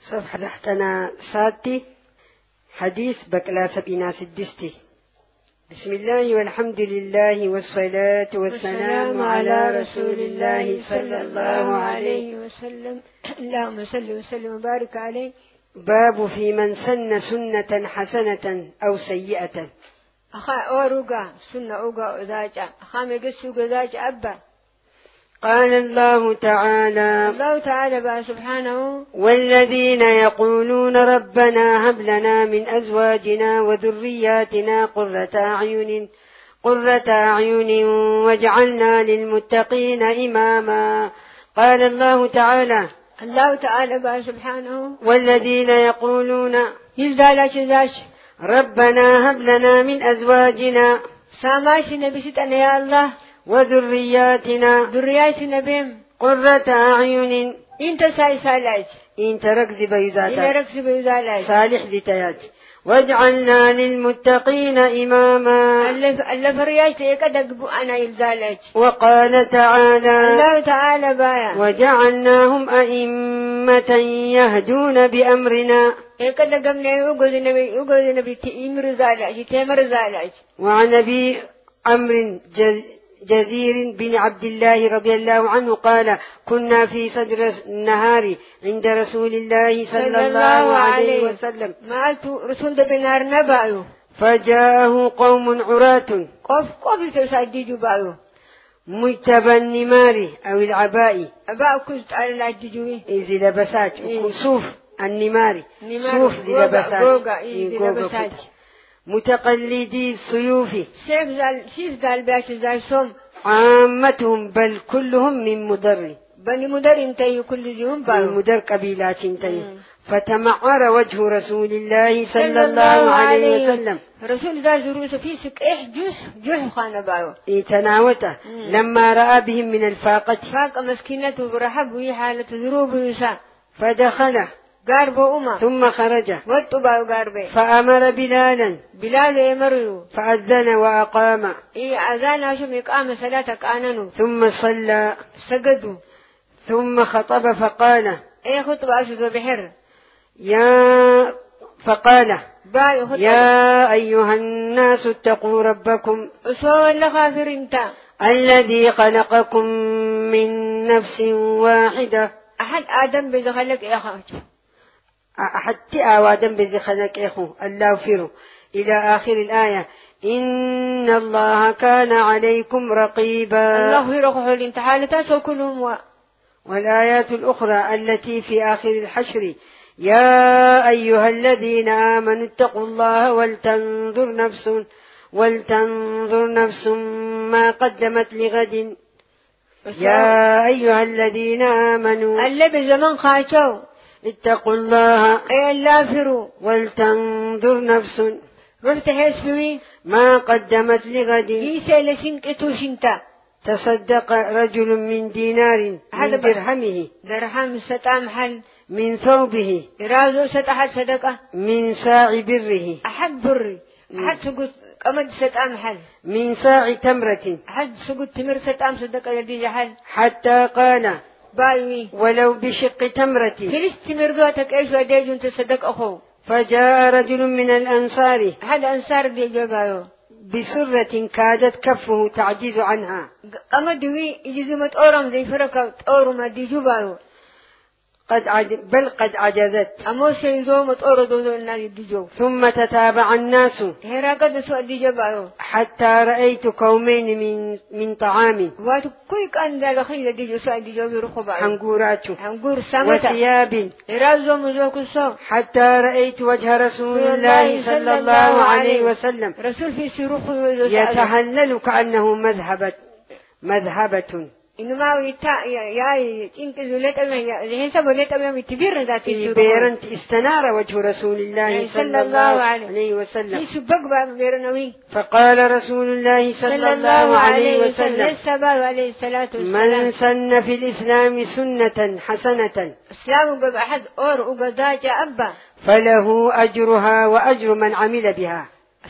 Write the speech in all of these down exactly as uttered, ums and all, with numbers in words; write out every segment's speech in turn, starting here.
صفحة تحتنا ساتي حديث بكلا سبينا سدستي. بسم الله والحمد لله والصلاة والسلام على رسول الله صلى الله عليه وسلم. اللهم صل وسلم وبارك عليه. باب في من سن سنة حسنة أو سيئة. أخا أوروغا سنة أوغا أذاجا أخا ميقسو أذاجا أبا. قال الله تعالى الله تعالى بقى سبحانه: والذين يقولون ربنا هب لنا من أزواجنا وذرياتنا قرة أعين قرة أعين واجعلنا للمتقين إماما. قال الله تعالى الله تعالى بقى سبحانه: والذين يقولون يلدالاش ذاش ربنا هب لنا من أزواجنا ساماش نبي ستنا يا الله وذرياتنا ذرياتنا بهم قرة أعين انت ساي سالاج انت ركز بيزاتات إن ركز بيزالاج صالح زتياج واجعلنا للمتقين إماما. اللي فرياج تيكدق أنا يلدالاج. وقال تعالى الله تعالى بايا وجعلناهم أئمة يهدون بأمرنا. يكدق من يوجد نبي يوجد نبي تيمر زالاج تيمر زالاج. وعن أبي عمرو جزير بن عبد الله رضي الله عنه قال كنا في صدر النهار عند رسول الله صلى الله عليه وسلم ما رسول بنار نبايو فجاءه قوم عراة قف قف تسديد بايو مجتبى النمار أو العباء أباء كنت على الججوي إذ لبسات إيه. صوف النمار صوف ذي لبسات إيه متقلدي السيوف سيف زال سيف زال باش زال سوم عامتهم بل كلهم من مدر بني مدر انتي كل يوم باو من مدر قبيلات انتي. فتمعر وجه رسول الله صلى الله عليه وسلم رسول ذا زروس في سك احجس جه خان باو يتناوته لما رأى بهم من الفاقة فاق مسكينته برحب وهي حالة ذروب يسا فدخله قاربو أما ثم خرج واتباو قاربي فأمر بلالا بلال يمريو فأذن وأقام إيه أذان عشان إقام صلاتك آننو ثم صلى سجدوا ثم خطب فقال إيه خطبة أشد بحر يا فقال باي خطبة يا أيها الناس اتقوا ربكم أسوى ولا خافر انت الذي خلقكم من نفس واحدة. أحد آدم بزخلك يا خاج حتى آوادم بزخلك إخو الله فيرو إلى آخر الآية. إن الله كان عليكم رقيبا. الله يرخح الانتحال سوكلهم و... والآيات الأخرى التي في آخر الحشر يا أيها الذين آمنوا اتقوا الله ولتنظر نفس ولتنظر نفس ما قدمت لغد. يا أيها الذين آمنوا اللي بزمن خاشوا اتقوا الله أي اللافروا ولتنظر نفس رحت حسبي ما قدمت لغد. يسأل لسنك اتوشنتا تصدق رجل من دينار من درهمه درهم ستام حل من ثوبه رازو ستحد صدقة من ساع بره أحد بري أحد سقط قمد ستام حل من ساع تمرة أحد سقط تمر ستام صدقة يدي جحل حتى قال بايوي ولو بشق تمرة فلس تمر ذاتك ايش وديجون تصدق أخو. فجاء رجل من الأنصار أحد أنصار دي جبايو بسرة كادت كفه تعجز عنها قمد وي يجزمت أورم زي فرقة أورم دي جبايو قد عج... بل قد عجزت أموسى يزومت أوردو الناس دي جو. ثم تتابع الناس هيرا قد سوى دي جبايو حتى رأيت كومين من من طعام واتو كوي كان دا لخيل دي جو سوى دي جو يرخو بايو حنقورات حنقور سامتا وثياب هيرا زوم زوكو سو حتى رأيت وجه رسول الله صلى الله عليه وسلم رسول في سيروخو يتهلل كأنه مذهبة مذهبة إنما ويتا يا يا إنك زلت أمي يا حسب زلت أمي تبير ذاتي بيرنت استنار وجه رسول الله صلى الله عليه وسلم في سبق بيرنوي. فقال رسول الله صلى الله عليه وسلم عليه الصلاة والسلام من سن في الإسلام سنة حسنة إسلام قب أحد أور وقداج أبا فله أجرها وأجر من عمل بها.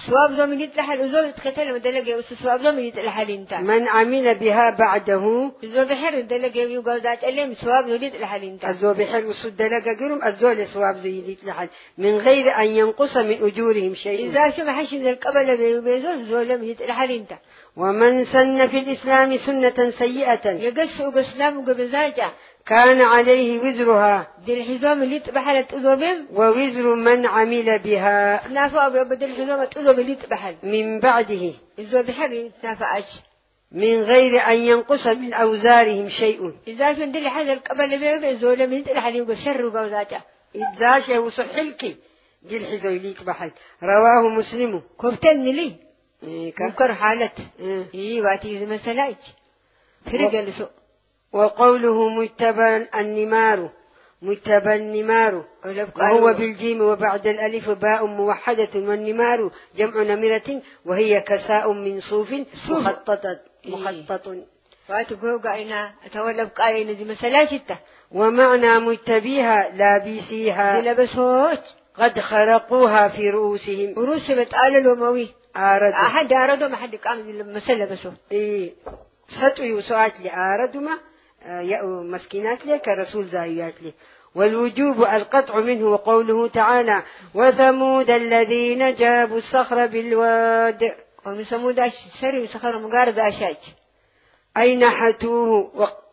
سواب زوم يتلحل وزوم يتقتل مدلقة وسواب زوم يتلحل انت من عمل بها بعده زوم بحر دلقة يقول ذات ألم سواب زوم يتلحل انت الزو بحر وسد لقى قرم الزول سواب زي لحل من غير أن ينقص من أجورهم شيء إذا شو ما حش من القبل بيزول زول يتلحل انت ومن سن في الإسلام سنة سيئة يقص وقسلام وقبزاجة كان عليه وزرها دي الحزام اللي تبحل تؤذوبهم ووزر من عمل بها نافع بدل الحزام تؤذوب اللي تبحل من بعده الزول بحر نافعش من غير أن ينقص من أوزارهم شيء إذا كان دل حد القبل بيزول زول من يتلحل وقشر وقوزاجة إذا شيء صحلك دي الحزويليك بحل رواه مسلم كفتن لي إيه منكر حالة إيه. إيه واتي إذا مسلاج فرق لسوء وقوله مجتبى النمار مجتبى النمار وهو بالجيم وبعد الألف باء موحدة والنمار جمع نمرة وهي كساء من صوف مخططة مخطط واتقوا قاينا أتولى بقاينا دي مسلاج التا ومعنى مجتبيها لابسيها لبسوت قد خرقوها في رؤوسهم ورؤوس بتقال الوموي آرد أحد آرده ما حد قام المسلة بسوت إيه ستو يسوعت لآرد ما يأو مسكينات لك رسول زايات لي والوجوب القطع منه وقوله تعالى وثمود الذين جابوا الصخر بالواد ومن ثمود شر صخر مقارد أشاج أي نحتوه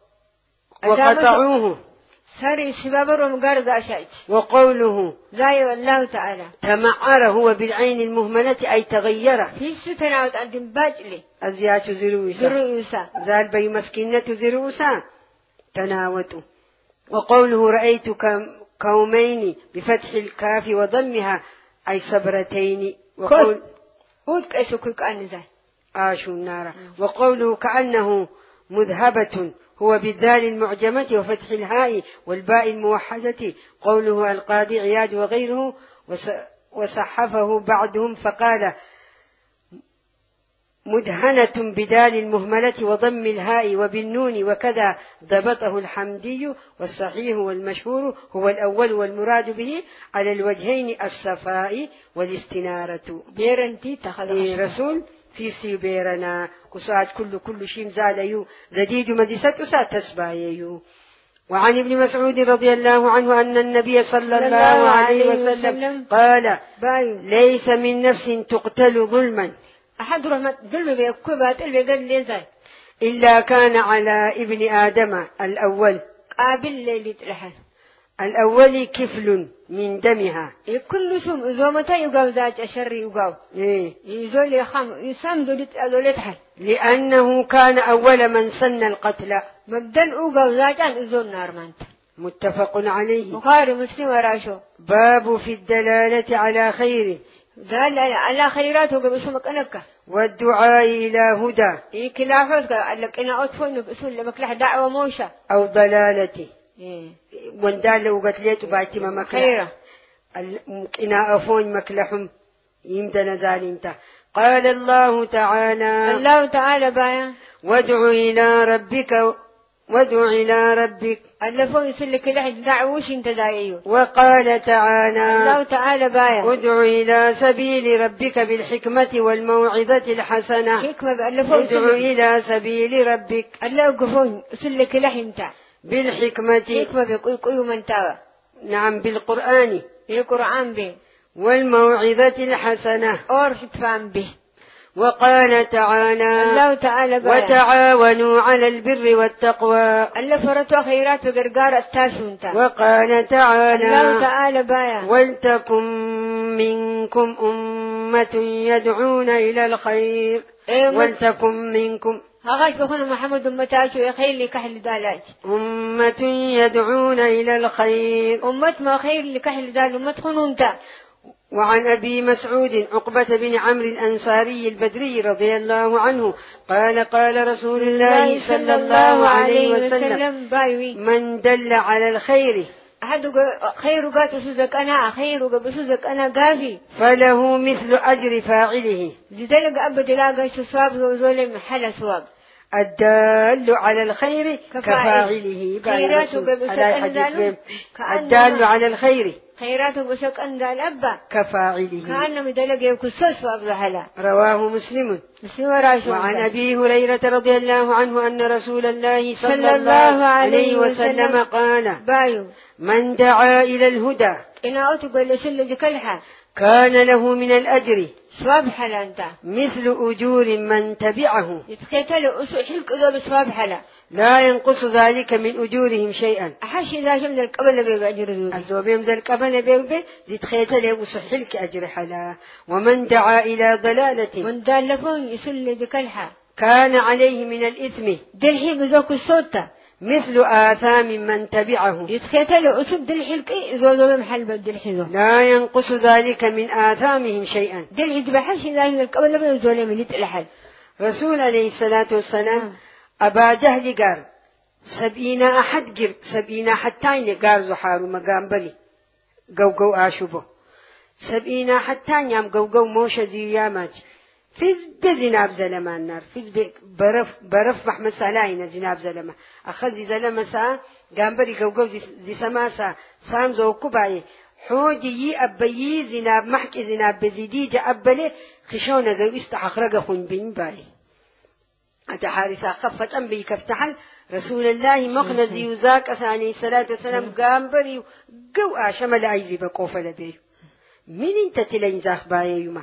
وقطعوه سر شباب ومقارد أشاج وقوله زي الله تعالى تمعر هو بالعين المهملة أي تغير في ستناوت عند باجلي أزيات زروسا زروسا زال بي مسكينة زروسا تناوته وقوله رأيت كومين بفتح الكاف وضمها أي صبرتين وقول قد كأسوك كأنزا آشو النار وقوله كأنه مذهبة هو بالذال المعجمة وفتح الهاء والباء الموحدة قوله القاضي عياد وغيره وصحفه بعضهم فقال مدهنة بدال المهملة وضم الهاء وبالنون وكذا ضبطه الحمدي والصحيح والمشهور هو الأول والمراد به على الوجهين الصفاء والاستنارة بيرنتي تخلق رسول في سيبيرنا كساعد كل كل شيء زاليو زديد مدسة سات تسبايو وعن ابن مسعود رضي الله عنه أن النبي صلى الله عليه وسلم قال ليس من نفس تقتل ظلما أحد رحمة ظلم بيكوبات اللي قد ليزاي إلا كان على ابن آدم الأول قابل ليلة الحل الأول كفل من دمها كل سوم زومتا يقاو ذات أشر يقاو إيه يزول يخام يسام دولت أدولت حل لأنه كان أول من سن القتل مبدل أوقاو ذات أن أزول نار مانت متفق عليه بخاري مسلم وراشو باب في الدلالة على خيره قال على خيراته قبل سمك أنك والدعاء إلى هدى إيه كلا حوث قال لك أنا أطفل بأسول لمكلح دعوة موشة أو ضلالته إيه وندال لو قلت ليت باعتما مكلح خيرة إنا أفون مكلحهم يمدن زالنتا قال الله تعالى الله تعالى بايا وادع إلى ربك وادع إلى ربك اللفون يسلك لحد دعوش انت دايو وقال تعالى الله تعالى بايا ادع إلى سبيل ربك بالحكمة والموعظة الحسنة حكمة بألفون ادع إلى سبيل ربك الله يقفون يسلك لحد بالحكمة حكمة بقوي قوي من تاوى نعم بالقرآن في قرآن به والموعظة الحسنة أور تفهم به وقال تعالى الله تعالى بايا وتعاونوا على البر والتقوى الله فرطوا خيرات وقرقار التاسونتا وقال تعالى الله تعالى بايا ولتكن منكم أمة يدعون إلى الخير إيه ولتكن منكم هغاش بخون محمد متاشو يا خير لي كحل دالاج أمة يدعون إلى الخير أمة ما خير لي كحل دال أمة خنونتا وعن أبي مسعود عقبة بن عمرو الأنصاري البدري رضي الله عنه قال قال رسول الله صلى الله عليه وسلم من دل على الخير أحد خير قات سوزك أنا خير بسوزك أنا قافي فله مثل أجر فاعله لذلك أبد لا قاش صواب وزول محل صواب الدال على الخير كفاعله. الدال على الخير خيراته بسك أن ذا الأبا كفاعله كأنه مدلق يكسس وأبو حلا. رواه مسلم. وعن أبي هريرة رضي الله عنه أن رسول الله صلى الله عليه وسلم قال بايو من دعا إلى الهدى إنا أتقل لسل جكلها كان له من الأجر سواب حلا أنت مثل أجور من تبعه يتخيت له أسوء حلق إذا بسواب حلا لا ينقص ذلك من أجورهم شيئا. أحش إذا جمد القبل بيبقى أجر ذوبي الزوبيم ذا القبل بيبقى زيت خيت له أسوء حلق أجر حلا. ومن دعا إلى ضلالة من دالفون يسل بكلها كان عليه من الإثم دلحي بذوك الصوت مثل آثام من تبعه يتخيت له أسوء دلحي الكي إذا ذوبي محل بالدلحي ذو لا ينقص ذلك من آثامهم شيئا. دلحي تبحش إذا جمد القبل بيبقى ذولي من يتلحل. رسول عليه الصلاة والسلام أبا جهل قال سبعين أحد قر سبعين أحد تاني قال زحار مقام بلي قو قو آشبه سبعين أحد تاني يام قو قو موشة زيامات فيز بزناب زلمة النار فيز برف برف محمد سلاينا زناب زلمة أخذ زي زلمة سا قام بلي قو قو زي سما سا سام زو كباي حوجي أبيي زناب محكي زناب بزيدي جا أبلي خشونة زو استحقرق خون بين باي أتحارسا خفت أم بي كفتحل رسول الله مخنزي وزاك عليه الصلاة والسلام قام بري قو آشمل عيزي بقوفة لبيه من انت تلين زاخ باي يوما.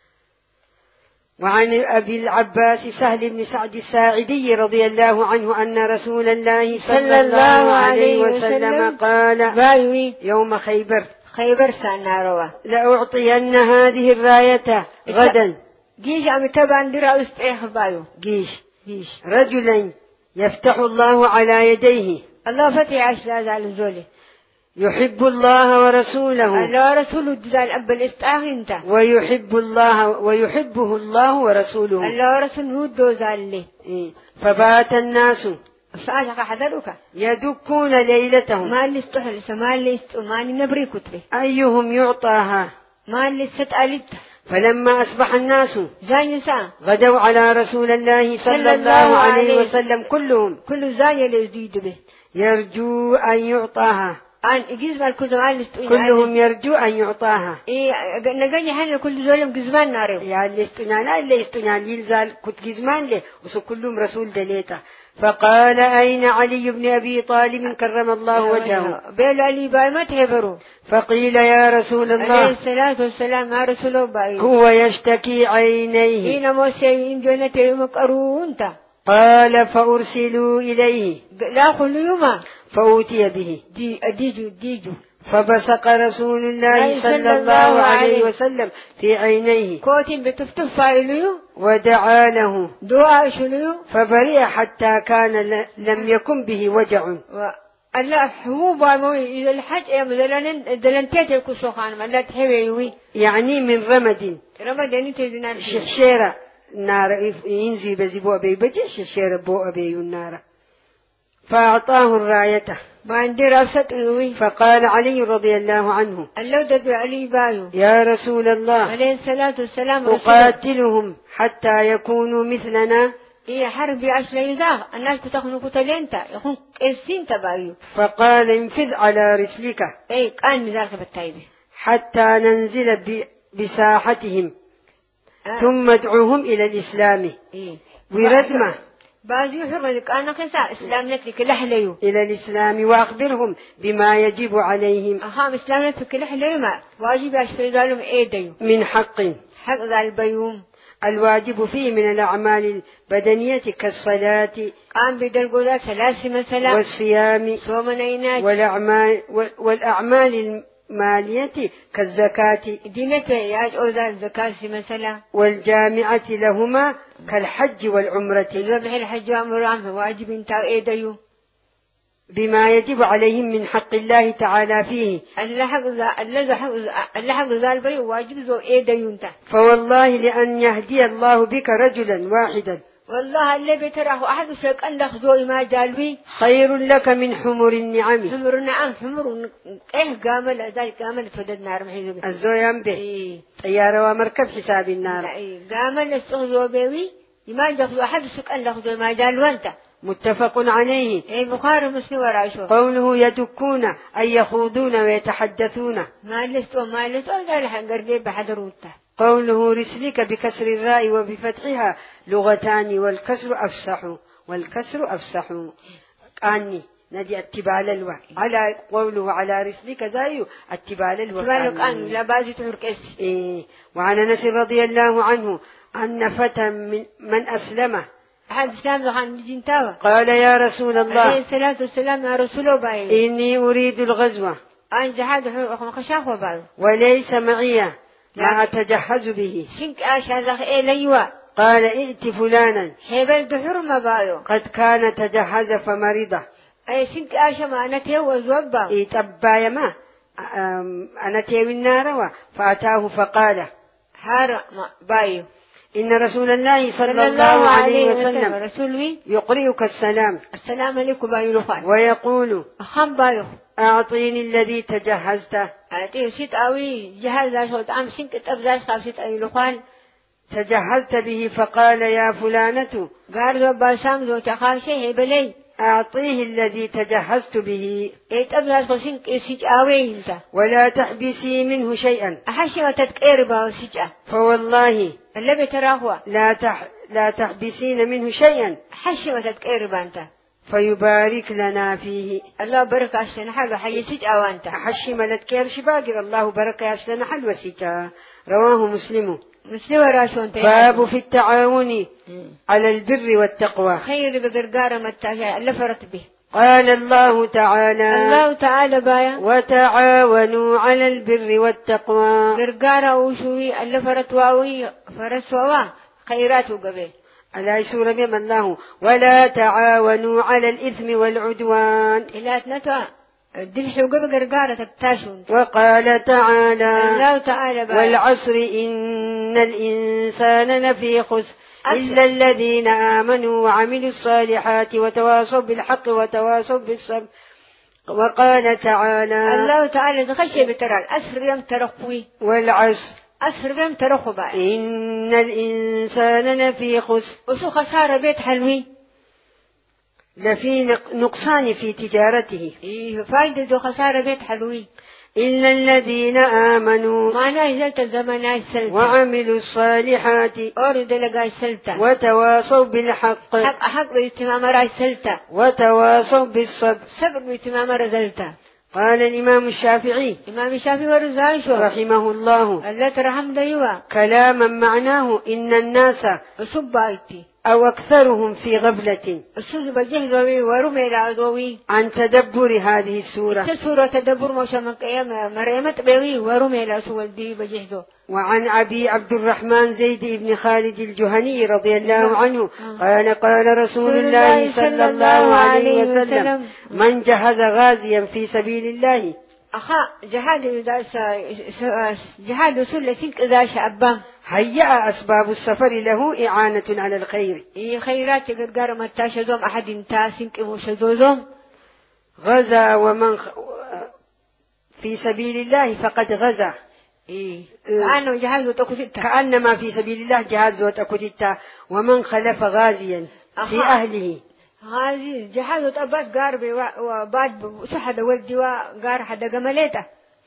وعن أبي العباس سهل بن سعد الساعدي رضي الله عنه أن رسول الله صلى الله عليه وسلم قال يوم خيبر خيبر سناروا لأعطين هذه الراية غدا جيش عم تبع درا استريح بايو جيش جيش رجلين يفتح الله على يديه الله فتح عشر على الزولي يحب الله ورسوله الله ورسوله دزال أب الاستعاغ انت ويحب الله ويحبه الله ورسوله الله ورسوله دوزال له إيه. فبات الناس فأشق حذرك يدكون ليلتهم ما اللي استحلس ما اللي است ما اللي نبري كتبه أيهم يعطاها ما اللي استقلت. فلما أصبح الناس زانيسا غدوا على رسول الله صلى الله عليه وسلم كلهم كل زاني اللي يزيد به يرجو أن يعطاها أن يجيز بالكل كلهم يرجو أن يعطاها. إيه نجني حنا كل زولم جزمان ناريو. يعني اللي استنانا اللي استنان ينزل كت جزمان له وسو كلهم رسول دليته. فقال أين علي بن أبي طالب كرم الله وجهه. بيل علي باي ما تهبروا. فقيل يا رسول الله. عليه الصلاة والسلام يا رسول الله. هو يشتكي عينيه. إن موسى جنته مقرونتا. قال فأرسلوا إليه. لا خلوا يوما. فأوتي به دي ديجو ديجو فبصق رسول الله صلى الله عليه وسلم في عينيه كوتين بتفتف فايليو ودعا له دعاء شنو فبرئ حتى كان لم يكن به وجع. الله حبوب موي إذا الحج يا مدلن دلنتي تكو سخان ما لا تحوي يعني من رمد رمد يعني تدنا ششيرة نار ينزي بزبو أبي بجي ششيرة بو أبي النار. فأعطاه الراية ما عندي رأفت وي. فقال علي رضي الله عنه اللو دبي علي بايو يا رسول الله عليه الصلاة والسلام أقاتلهم حتى يكونوا مثلنا. إيه حربي أشلي ذا الناس كتخنو كتلينتا يكون كيسين تبايو. فقال انفذ على رسلك إيه كان مذاك بالتايبة حتى ننزل بساحتهم آه. ثم ادعوهم إلى الإسلام. إيه وردمه بعض يحرمك أنا قصة إسلام نتلك لحليو إلى الإسلام وأخبرهم بما يجب عليهم. أها إسلام نتلك لحليو ما واجب أشفي ظالم إيديو من حق حق ذا البيوم الواجب فيه من الأعمال البدنية كالصلاة قام بدرجة ثلاث مثلا والصيام صومنينات والأعمال والأعمال المالية كالزكاة دينته ياج أو ذا الزكاة مثلا والجامعة لهما كالحج والعمرة. ذبح الحج والعمرة واجب انتاو إيديو بما يجب عليهم من حق الله تعالى فيه. الله حق ذا الله حق الله حق ذا البي واجب ذو إيديو انت. فوالله لأن يهدي الله بك رجلا واحدا والله اللي بتراه أحد سك أنك ذو ما جالبي خير لك من حمر النعم. حمر النعم حمر إيه قامل ذلك قامل تودد نار محيزو الزويان به إيه. طيارة ومركب حساب النار. إيه قامل استغذوا بيوي ما يجوز أحد سك أن لخذ ما جال وانت متفق عليه. إيه بخاري مسلم وراشو. قوله يدكون أي يخوضون ويتحدثون. ما لستو ما لستو قال حنقرقي بحضروته. قوله رسلك بكسر الراء وبفتحها لغتان والكسر أفصح والكسر أفصح. أني ندي اتبال الوه على قوله على رسلك زايو اتبال الوه تبالك أن لا بازي تهركس. إيه. وعن أنس رضي الله عنه أن فتى من, من أسلمه أحد سلام عن جنتاوة قال يا رسول الله عليه الصلاة والسلام يا رسوله باي إني أريد الغزوة أن جهاد خشاخ وبال وليس معي ما أتجهز به. شنك آش هذا إيه ليوا. قال ائت فلانا هبل دحر ما بايو قد كان تجهز فمرضه. أي شنك آش ما أنا تيوز وبا إتبايا ما أنا تيوي النار فأتاه فقال هار ما بايو إن رسول الله صلى الله عليه وسلم رسولي يقرئك السلام السلام عليكم بايو لخان ويقول أخم بايو أعطيني الذي تجهزته. أعطيه شيت أوي جهاز لا شوت عم شنك تبزاش خاف شيت أوي لخان تجهزت به فقال يا فلانة قال ربا سامزو تخاف شيء بلي أعطيه الذي تجهزت به إيه تبزاش خشنك شيت أوي أنت ولا تحبسي منه شيئا. أحشي وتتكير باو شيت فوالله اللي بتراهوا لا تح لا تحبسين منه شيئا حشي وتتكير بانت فيبارك لنا فيه. الله بركة عشان حلو حي سج أوانت حشي ملت كيرش باقر الله بركة عشان حلو سجا. رواه مسلم. مسلم راشون باب في التعاون على البر والتقوى. خير بقرقارة متاجة اللي فرط به. قال الله تعالى الله تعالى بايا وتعاونوا على البر والتقوى. قرقارة وشوي اللي فرط واوي فرس واوا خيرات وقبه على سورة بيم الله ولا تعاونوا على الإثم والعدوان. إلا تنتوى الدلح وقبه قرقارة تتاشون. وقال تعالى الله تعالى بايا والعصر إن الإنسان لفي خسر إلا الذين آمنوا وعملوا الصالحات وتواصوا بالحق وتواصوا بالصبر. وقال تعالى الله تعالى تخشي بترى الأسر يوم ترخوي والعصر أسر يوم ترخو باي إن الإنسان لفي خسر وشو خسارة بيت حلوي لفي نقصان في تجارته. إيه فايدة دو خسارة بيت حلوي إلا الذين آمنوا ما نازلت الزمن السلطة وعملوا الصالحات أورد لقى السلطة وتواصوا بالحق حق حق باجتمام رأي السلطة وتواصوا بالصبر صبر باجتمام رزلته. قال الإمام الشافعي إمام الشافعي ورزايشو رحمه الله الله ترحم ديوا كلاما معناه إن الناس أصبايتي أو أكثرهم في غفلة السوز بجهزوي ورمي العدوي عن تدبر هذه السورة. تسورة تدبر موشا من قيام مريمة بيوي ورمي العدوي دي بجهزو. وعن أبي عبد الرحمن زيد بن خالد الجهني رضي الله عنه قال قال رسول الله صلى الله عليه وسلم من جهز غازيا في سبيل الله أخا جهاد جهاد سلة سنك إذا شعبان هيأ أسباب السفر له إعانة على الخير. إيه خيرات قرقار متاشدوم أحد انتاسنك موشدوزوم غزا ومن خ... في سبيل الله فقد غزا. إيه كأنه جهاز وتكتتا كأنما في سبيل الله جهاز وتكتتا. ومن خلف غازيا في أهله هذه جهاز وتأبات قاربي وبعد سحد ولدي وقار حدا قمليته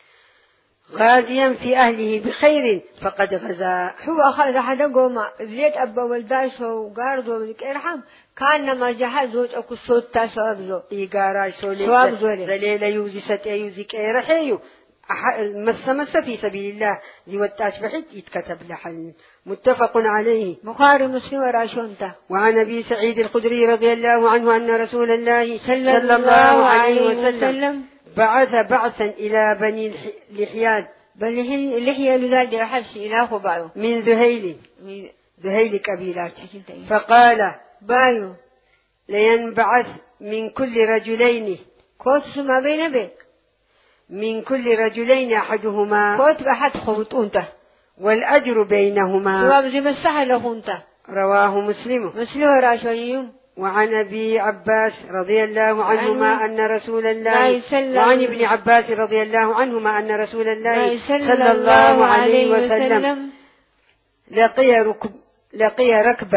غازيا في أهله بخير فقد غزا. هو أخذ حدا قوما زيت أبا ولداش وقارد وذلك إرحم كأنما جهاز وتأكل صوت تاسواب زو إيقاراي سولي سواب زولي زليل يوزي ستي يوزي كيرحيو مس مس في سبيل الله زي والتاش بحيث يتكتب لحن. متفق عليه. بخاري مسلم وراشونتا. وعن أبي سعيد الخدري رضي الله عنه أن رسول الله صلى الله عليه وسلم بعث بعثا إلى بني لحيان بني لحيان لذلك أحش إلى خبايو من ذهيل ذهيل كبيرات فقال بايو لينبعث من كل رجلين كوت سما بين بي من كل رجلين أحدهما كوت بحد خبطونته والأجر بينهما سواب زي مسحة لهونته. رواه مسلم. مسلم وراشويهم. وعن أبي عباس رضي الله عنهما أن رسول الله وعن ابن عباس رضي الله عنهما أن رسول الله صلى الله عليه وسلم لقي ركب لقي ركبا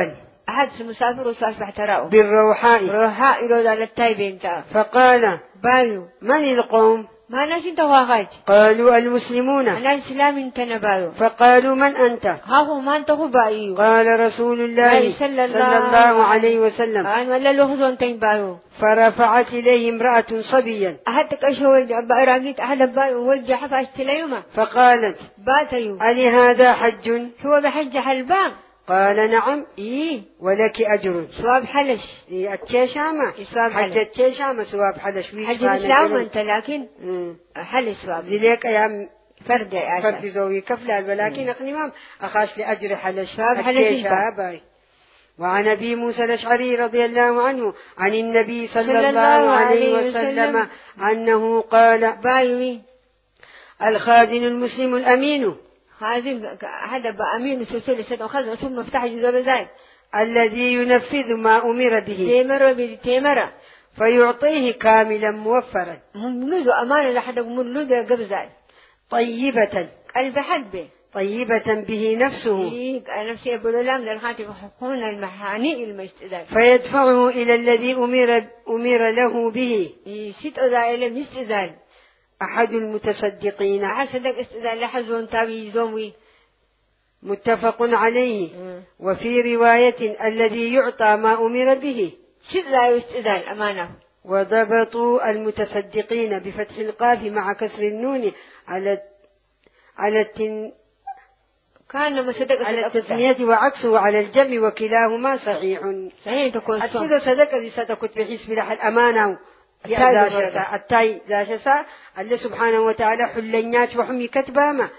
أحد مسافر وصافح تراو بالروحاء روحاء إلو ذا التايبين تا فقال بايو من القوم ما ناشي تواغاج قالوا المسلمون أنا الإسلام تنبايو فقالوا من أنت هاهو ما انتهو بايو قال رسول الله صلى الله عليه وسلم أنا ولا لغزون تنبايو فرفعت إليه امرأة صبيا أحد تكشو ولد أبا راقيت أحد بايو ولد حفاش تليوما فقالت باتيو ألي هذا حج هو بحج حلبان قال نعم إيه ولك أجر سواب حلش إيه التشامة سواب حج حلش التشامة سواب حلش حج الإسلام أنت لكن حلش سواب زليك أيام فرد يا فرد زوي كفلة ولكن أقنمام أخاش لأجر حلش سواب حلش التشامة. وعن أبي موسى الأشعري رضي الله عنه عن النبي صلى الله عليه وسلم أنه قال بايوي الخازن المسلم الأمين خازن هذا بأمين سلسلة سنة خزن ثم افتح جزء زاي الذي ينفذ ما أمر به تيمر بتيمر فيعطيه كاملا موفرا منذ أمانة لحد منذ قبل زاي طيبة قلب حد طيبة به نفسه إيه نفسي أقول لا من الخاتم يحقون المحاني المستدل فيدفعه إلى الذي أمر أمر له به إيه ست أذى مستدل أحد المتصدقين أحد صدق استدل لحزون تابي زومي متفق عليه. وفي رواية الذي يعطى ما أمر به ست لا يستدل أمانة. وضبطوا المتصدقين بفتح القاف مع كسر النون على على التن كان مصدق على التثنية وعكسه على الجمع وكلاهما صحيح. صحيح تكون صح. أكيد صدق اللي ستكت بحسب لح الأمانة يا التاي زاشسا الله سبحانه وتعالى حلنيات وحمي كتباما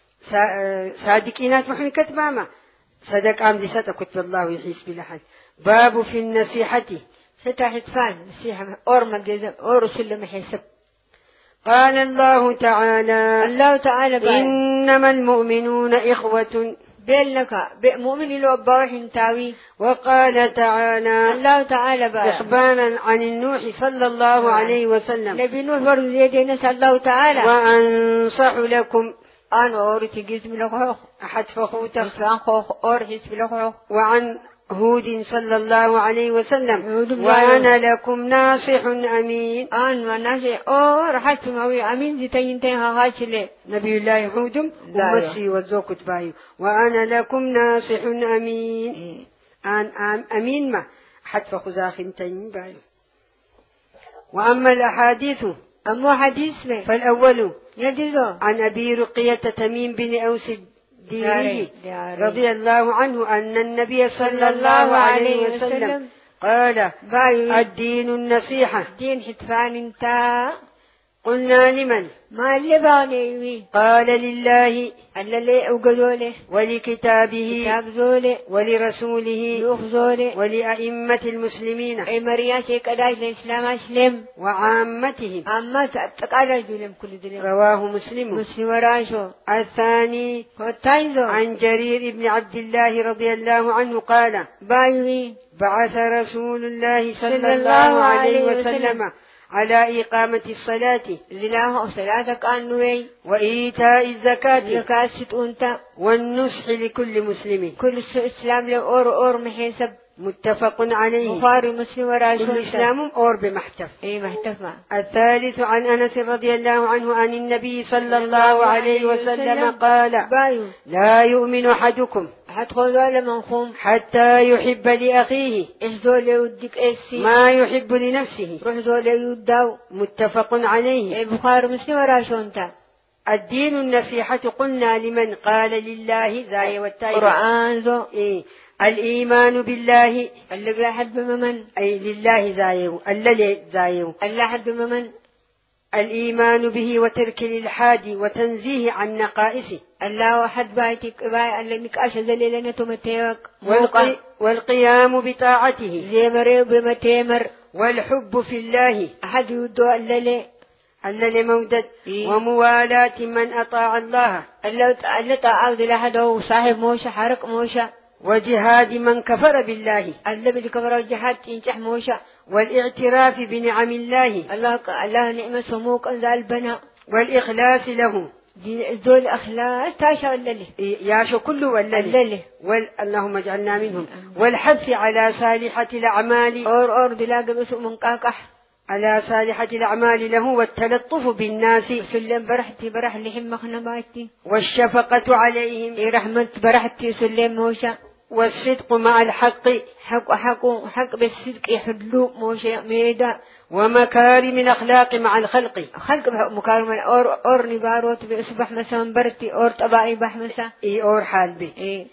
صادقينات وحمي كتباما صدق أم دي ستكت بالله يحس بلحد. باب في النصيحة فتحت فان نصيحة أور مجد أور سلم حسب. قال الله تعالى الله تعالى إنما المؤمنون إخوة بينك مؤمن لو باوح تاوي. وقال تعالى الله تعالى إخبارا عن النوح صلى الله آه. عليه وسلم نبي نوح برضو يدينا صلى الله تعالى وأنصح لكم أنا أورث جسم لخوخ أحد فخوتك فان خوخ أورث لخوخ. وعن هود صلى الله عليه وسلم وأنا لكم ناصح أمين. أنا ناصح أو رحت موي أمين زتين تها هاشلة نبي الله هود ومسي وزوكت بايو وأنا لكم ناصح أمين. أن أم أمين ما حتى خزاخين تين بايو. وأما الأحاديث أما حديث فالأول يدزو عن أبي رقية تميم بن أوس الديني رضي الله عنه أن النبي صلى الله عليه وسلم قال الدين النصيحة. دين حتفان انت. قلنا لمن؟ ما اللي بانيوي؟ قال لله اللي أوجدوله ولكتابه كتاب زوله ولرسوله يخزوله ولأئمة المسلمين أي مرياسي كداش الإسلام أسلم وعامتهم أما تقال دولم كل دولم. رواه مسلم. مسلم وراشو. الثاني عن جرير بن عبد الله رضي الله عنه قال بايوي بعث رسول الله صلى الله عليه وسلم على إقامة الصلاة زلاه صلاة كأنوي وإيتاء الزكاة زكاة ستونتا والنصح لكل مسلم. كل إسلام لأور أور محسب متفق عليه. بخاري مسلم وراشد. كل إسلام أور بمحتف. أي محتف. الثالث عن أنس رضي الله عنه عن النبي صلى الله عليه وسلم قال بايو لا يؤمن أحدكم حتى يحب لأخيه ما يحب لنفسه. متفق عليه. بخاري مسلم وراشونتا. الدين النصيحة قلنا لمن قال لله زاي والتاي قرآن ذو إيه الإيمان بالله اللي أحد بمن أي لله زايو اللي زايو اللي أحد بمن الإيمان به وترك الإلحاد وتنزيه عن نقائصه. الله أحد بايتك باي اللي نكاش ذليلنا تمتيك والقي والقيام بطاعته زي مريب بمتيمر والحب في الله أحد يدو اللي اللي مودد إيه؟ وموالاة من أطاع الله اللي تعاود لحده صاحب موشى حرق موشى وجهاد من كفر بالله اللي بدي كفر الجهاد ينجح موشى والاعتراف بنعم الله الله الله نعمة سموك أنزل البناء والإخلاص له دي زول أخلاق تاشا الللي ياشو كله والللي وال اللهم اجعلنا منهم والحث على صالحة الأعمال أور أور دلاقة بسوء منقاقح على صالحة الأعمال له والتلطف بالناس سلم برحتي برح لحم مخنباتي والشفقة عليهم إيه رحمة برحتي سلم موشا والصدق مع الحق حق حق حق بالصدق يحدلو موشا ميدا ومكارم الأخلاق مع الخلق خلق مكارم أور أور نباروت بأصبح مثلا برتي أور طبائي بحمسا إيه أور حال به إيه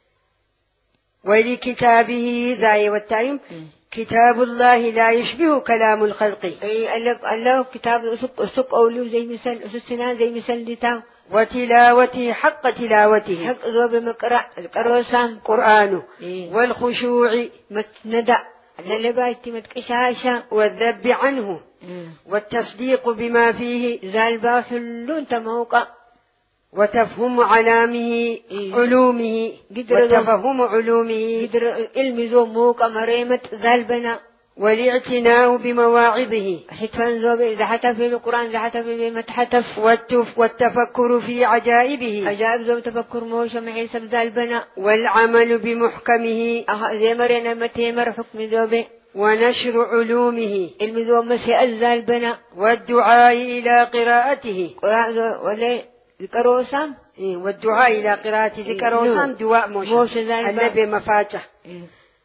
ولكتابه زاي والتايم كتاب الله لا يشبه كلام الخلق إيه الله الله كتاب أسق أسق أولو زي مثل أسسنا زي مثل ديتاو وتلاوته حق تلاوته حق ذوب مقرأ القروسان قرآنه إيه والخشوع متندع اللي بايتي متكشاشا والذب عنه إيه والتصديق بما فيه زالبا حلون تموقع وتفهم علامه إيه علومه وتفهم علومه قدر علم ذو موقع مريمة زالبنا والاعتناء بمواعظه حتفان ذوب إذا حتف في القرآن إذا حتف في متحتف والتف والتفكر في عجائبه عجائب ذو تفكر موشا محيسب زالبنا والعمل بمحكمه أه زي مرينا متيمر حكم ذوب ونشر علومه علم ذو مسيء زالبنا والدعاء إلى قراءته قرآن ذو ولا القروسان إيه والدعاء إلى قراءة ذكروسان دواء موشا النبي مفاتح إيه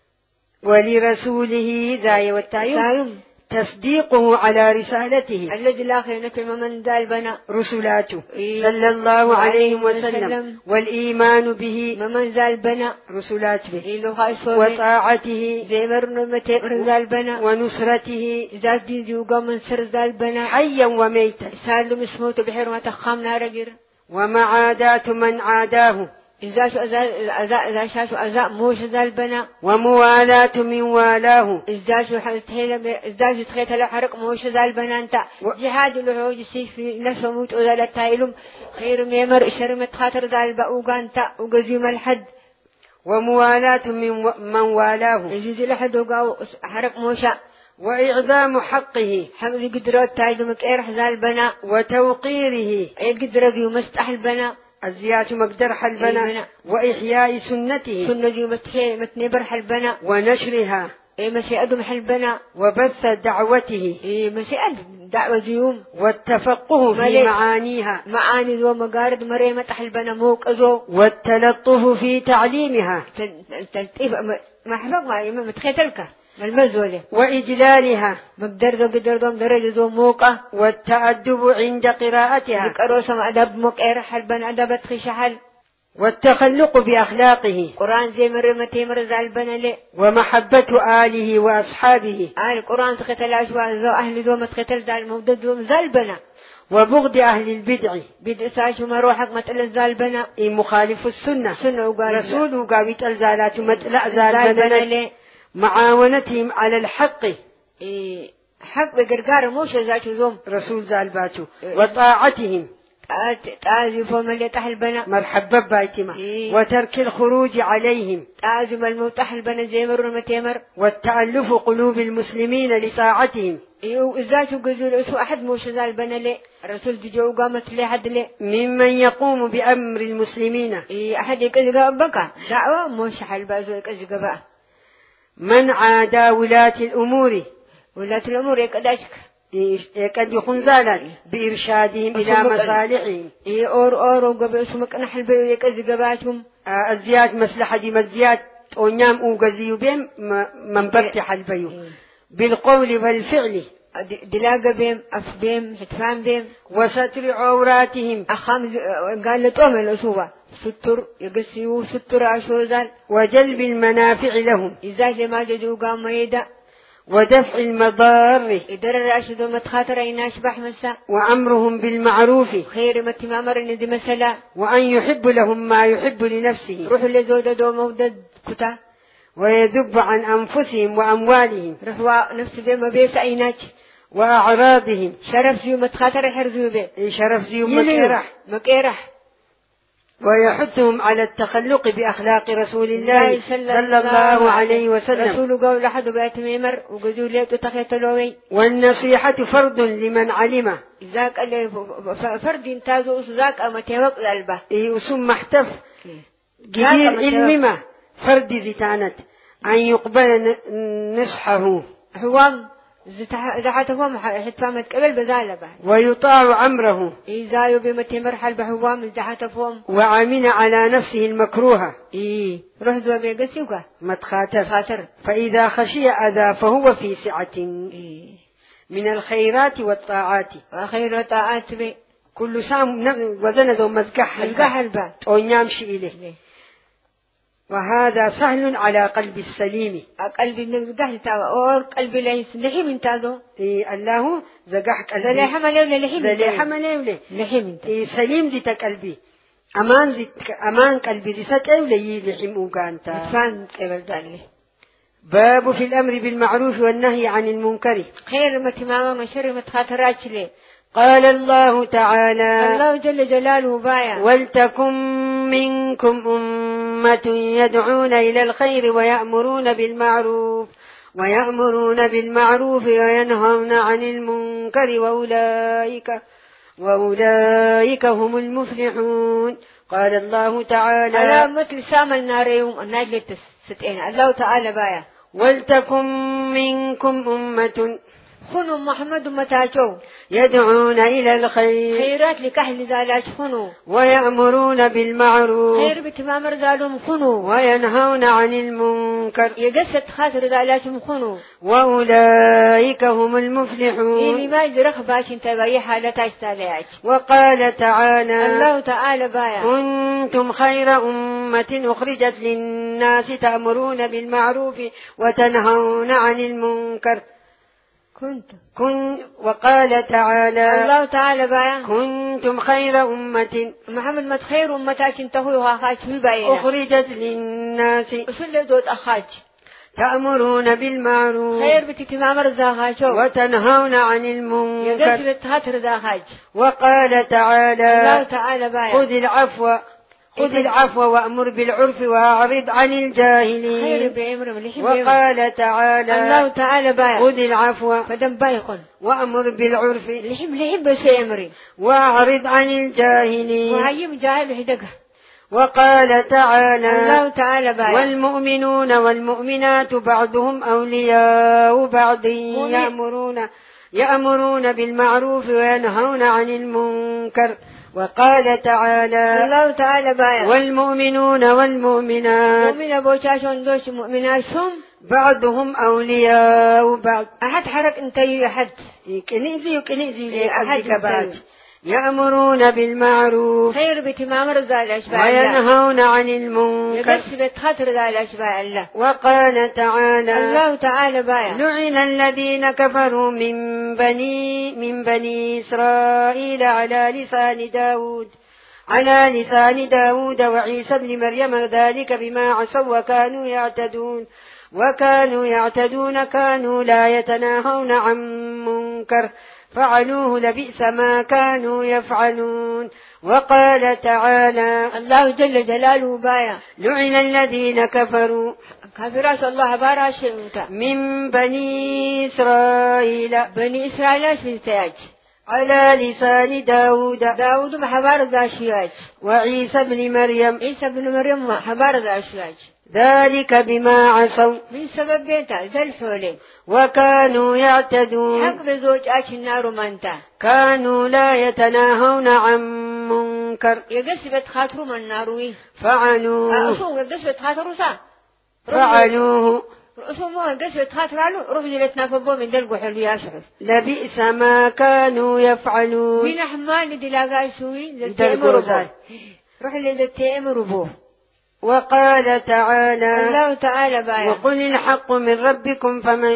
ولرسوله زاي والتايم تصديقه على رسالته الذي لا خير كما من ذال بنا رسلاته إيه صلى الله عليه وسلم والإيمان به من ذال بنا رسلات به إيه وطاعته زي مرنمة ذال بنا ونصرته ذات دي جوجا من سر ذال بنا حيا وميتا سالم اسمه بحرمة خامنا رجر ومعاداة من عاداه إذا شو أذى إذا شو أذى موش ذال بنا وموالاة من والاه إذا شو حتهلا إذا شو تخيت له حرق موش ذال بنا أنت جهاد الوحوج سيف في نفسه موت وذا التايلم خير ميمر شرمت خاطر ذال بأوجا أنت وجزيم الحد وموالاة من من والاه إذا لحد وجا حرق موشا وإعظام حقه حق القدرات تايدم كيرح ذال بنا وتوقيره أي قدرة يوم مستحل بنا الزيات مقدر حلبنا وإحياء سنته سنة دي متخيل متنبر حلبنا ونشرها إيه مسي أدم حلبنا وبث دعوته إيه مسي أدم دعوة ديوم والتفقه في معانيها معاني ذو مقارد مريمة حلبنا موك أزو والتلطف في تعليمها تلطيف محبوب ما متخيلك المزولة وإجلالها مقدر ذو قدر ذو درجة ذو موقع والتأدب عند قراءتها ذكروا سما أدب موك إير حلبان أدب تخشحل والتخلق بأخلاقه قرآن زي مرمى تيمر زالبنا لي ومحبة آله وأصحابه آل قرآن تقتل أشواء ذو أهل ذو متقتل زال مودد ذو زالبنا وبغض أهل البدع بدء ساشو مروحك متل زالبنا إن مخالف السنة سنة وقال رسول وقاويت الزالات متلع زالبنا لي معاونتهم على الحق إيه حق بقرقار موش ذات ذوم رسول زالباتو إيه وطاعتهم تعازف من يتحل بنا مرحبا بايتما إيه وترك الخروج عليهم تعازم الموتحل بنا زيمر ومتيمر والتألف قلوب المسلمين لطاعتهم إيه ذات قزول أسوء أحد موش زالبنا لي رسول دجو قامت لي حد لي ممن يقوم بأمر المسلمين إيه أحد يكذب بك دعوة موش حل بازو يكذب بقى من عادى ولاة الأمور ولاة الأمور يكداشك يكد يكون زالا بإرشادهم إلى مصالحهم إيه أور أور وقبل اسمك نحل بيو يكد قباتهم الزياد مسلحة دي مزياد ونعم أوغزيو بهم من برتح البيو بالقول والفعل دلاقة بهم أف بهم حتفان بهم وستر عوراتهم أخام قال لطوم الأسوة ستر يقسيو ستر عشوزال وجلب المنافع لهم إذا لما جدوا قام يدا ودفع المضار إدر الراشد ومتخاطر إناش بحمسا وأمرهم بالمعروف خير متمامر ندي مسلا وأن يحب لهم ما يحب لنفسه روح لزودة دو مودد كتا ويذب عن أنفسهم وأموالهم رحوا نفس بما بيس أيناش وأعراضهم شرف زيو متخاطر حرزيو بي شرف زيو مكيرح مكيرح ويحثهم على التخلق بأخلاق رسول الله صلى الله عليه وسلم. رسول قول لحد بيت ميمر وقدوا لي تتخيط لوي. والنصيحة فرض لمن علمه. ذاك اللي فرد انتازو ذاك أما توق الألبة. إيه ثم احتف جدير علمه فرد زتانت أن يقبل نصحه. هوام زحتهم حتفهمت قبل بذالبه. ويطاع أمره. إذا يبي متى مرحل بهوام زحتهم. وعمل على نفسه المكروهة. إيه روح ذو بيجسيوكا. ما تخاطر. خاطر. فإذا خشي أذى فهو في سعة. إيه. من الخيرات والطاعات. وخير الطاعات بي. كل سام وزن ذو مزقح. مزقح البا. ونيامشي إليه. وهذا سهل على قلب السليم. قلبي نزقح تاوا أو قلبي ليس لحم انتازو. إيه الله زقح قلبي. زلي حمله ولا لحم. زلي حمله ولا لحم انت. إيه سليم زيت قلبي. أمان زيت أمان قلبي زيت ولا يلحم وقانتا. فان قبل ذلك. باب في الأمر بالمعروف والنهي عن المنكر. خير ما تماما وشر ما تخاطرات لي. قال الله تعالى. الله جل جلاله بايا. ولتكن منكم أمة يدعون إلى الخير ويأمرون بالمعروف ويأمرون بالمعروف وينهون عن المنكر وأولئك وأولئك هم المفلحون. قال الله تعالى. على مثل سام النار يوم الناجلة ستين. الله تعالى بايا. ولتكن منكم أمة خنوا محمد متاجو يدعون إلى الخير خيرات لكهل ذالات خنوا ويأمرون بالمعروف خير بتمام رذالهم خنوا وينهون عن المنكر يقصد خاطر ذالاتهم خنوا وأولئك هم المفلحون. إلي ما يدرخ باش انت باي حالة استاليات. وقال تعالى. الله تعالى بايا. كنتم خير أمة أخرجت للناس تأمرون بالمعروف وتنهون عن المنكر. كنت كن وقال تعالى. الله تعالى بايا. كنتم خير أمة محمد ما خير أمة عشان تهوي وأخاج في باينا. أخرجت للناس. وشل دوت أخاج. تأمرون بالمعروف خير بتتمام رزاقاجو وتنهون عن المنكر. يقصد بتخاطر رزاقاج. وقال تعالى. الله تعالى بايا. خذ العفو خذ العفو وأمر بالعرف وأعرض عن الجاهلين. وقال تعالى. الله تعالى بايع. خذ العفو فدم بايقون وأمر بالعرف لحب لحب سيمري وأعرض عن الجاهلين. وهيم جاهل هدقه. وقال تعالى. الله تعالى بايع. والمؤمنون والمؤمنات بعضهم أولياء بعض يأمرون يأمرون بالمعروف وينهون عن المنكر. وقال تعالى. الله تعالى بايا. والمؤمنون والمؤمنات مؤمن بوشاشون دوش مؤمنات هم بعضهم أولياء بعض. أحد حرك انتي أحد كنيزي وكنيزي أحد بعض. يأمرون بالمعروف خير بتمام رضا الأشباع وينهون عن المنكر. يقص بتخاطر رضا الأشباع الله. وقال تعالى. الله تعالى بايا. لعن الذين كفروا من بني من بني إسرائيل على لسان داود على لسان داود وعيسى بن مريم ذلك بما عصوا وكانوا يعتدون وكانوا يعتدون كانوا لا يتناهون عن منكر فعلوه لبئس ما كانوا يفعلون. وقال تعالى. الله جل جلاله بايا. لعن الذين كفروا كافرات الله بارا شيء من بني إسرائيل بني إسرائيل في التاج على لسان داود داود محبار ذاشياج وعيسى بن مريم عيسى بن مريم محبار ذاشياج ذلك بما عصوا من سبب بيتا ذل حولين وكانوا يعتدون حق بزوج آش النار مانتا كانوا لا يتناهون عن منكر يقص بتخاطروا من ناروي فعلوه أصوم يقص بتخاطروا سا فعلوه أصوم يقص بتخاطروا له روح جلتنا فبو من دلقوا حلو يا شعر لبئس ما كانوا يفعلون. بين حمال دلاغا سوي للتأمر بو روح للتأمر بو. وقال تعالى. الله تعالى بايا. وقل الحق من ربكم فمن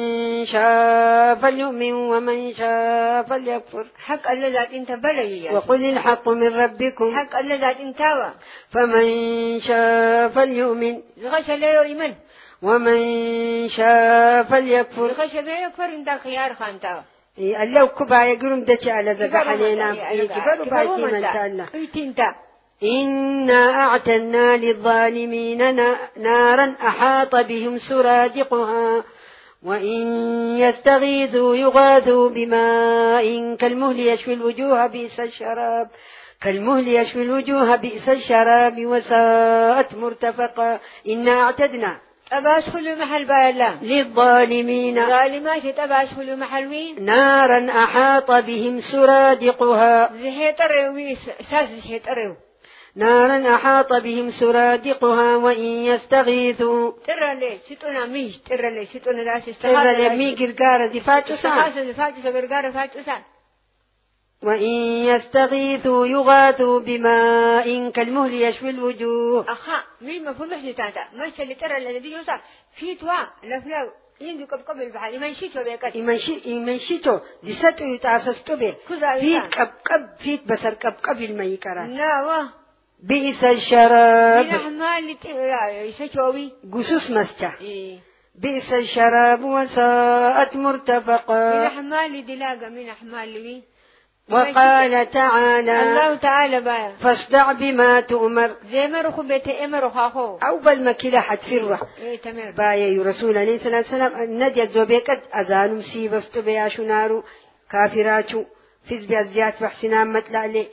شاء فليؤمن ومن شاء فليكفر. حق الله ذات انت بلغي. وقل الحق من ربكم حق الله ذات انتوا فمن شاء فليؤمن غش لا يؤمن ومن شاء فليكفر. غش لا يكفر انت خيار خانتا الله كبا يقولون دتي على زكا علينا كبروا بايتي من تانا انت إنا أعتدنا للظالمين نارا أحاط بهم سرادقها وإن يستغيثوا يغاثوا بماء كالمهل يشوي الوجوه بئس الشراب كالمهل يشوي الوجوه بئس الشراب وساءت مرتفقا. إنا أعتدنا أبا أدخلوا محل بالا للظالمين ظالمات أبا أدخلوا محل وين نارا أحاط بهم سرادقها زحيت الروي ساس زحيت الرو نارا أحاط بهم سرادقها وإن يستغيثوا ترى لي ستونا ميش ترى لي ستونا لا ترى تستغاث لمي قرقارة زفاتو سان استغاثة زفاتو سقرقارة فاتو سان وإن يستغيثوا يغاثوا بماء كالمهل يشوي الوجوه. أخا مين مفهوم محدي تاتا مش اللي ترى الذي يوصل في توا لفلاو يندو قبل قبل بحال يمشيتو بيكت يمشي يمشيتو ديستو يتعسستو به فيت قب قب فيت بسر قب قبل ما يكرا لا واه بئس الشراب من أحمال يسجوي قصص مستا إيه. بئس الشراب وساءت مرتفقا. من أحمال دلاغة من أحمال لي وقال تعالى الله تعالى بايا فاصدع بما تؤمر زي ما رخو بيت امر خاخو او بل ما كلا حد فروه ايه تمام بايا يا رسول الله صلى الله عليه وسلم ندي زوبيكت اذان سيبستو بياشو نارو كافراتو فيز بيزيات بحسنا مطلع لي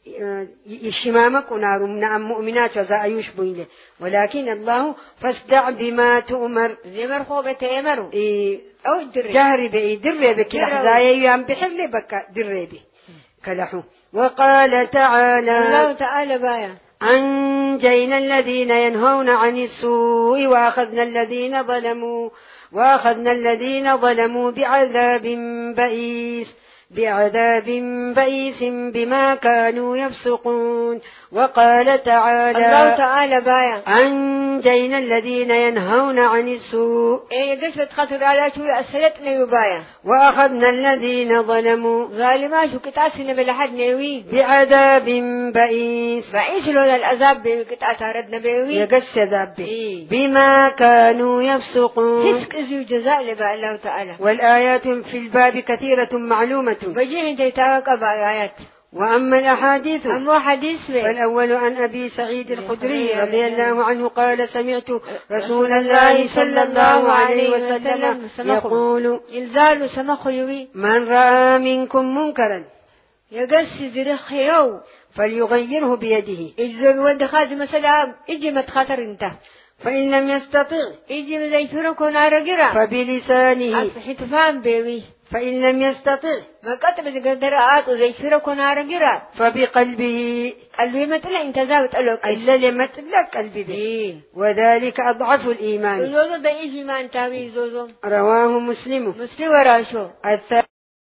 يشمامك ونار من مؤمنات وذا أيوش بيله ولكن الله فاصدع بما تؤمر زي ما رخو بيت امر إيه او دري جهري بي دري بك لحظايا يام بحل بك دري بي كلحو. وقال تعالى الله تعالى بايا أنجينا الذين ينهون عن السوء وأخذنا الذين ظلموا وأخذنا الذين ظلموا بعذاب بئيس بعذاب بئيس بما كانوا يفسقون. وقال تعالى الله تعالى بايا أنجينا الذين ينهون عن السوء ايه قصة خطر على شو أسلتنا يبايا وأخذنا الذين ظلموا ظالما شو كتاسنا بلحد نيوي بعذاب بئيس بئيس لولا العذاب بكتاس ردنا بيوي يقص عذاب إيه. بما كانوا يفسقون. فسق ذو جزاء لبا الله تعالى. والآيات في الباب كثيرة معلومة بجيه انت يتاوك بآيات. وأما الأحاديث أما حديث فالأول عن أبي سعيد الخدري رضي الله عنه قال سمعت رسول الله صلى الله عليه وسلم يقول إلزال سمخ يوي من رأى منكم منكرا يقص ذرخ يو فليغيره بيده إجزل ود خادم مثلا إجي متخاطر انت فإن لم يستطع إجي مزيفرك ونارجرا فبلسانه أفحي تفهم بيوي فإن لم يستطع ما كتب القدرات وزيفرك ونارجرا فبقلبه قلبي مثلا انت زاوت ألوك إلا لمثلك قلبي به وذلك أضعف الإيمان. زوزو ضعيف إيمان تاوي زوزو رواه مسلم مسلم وراشو.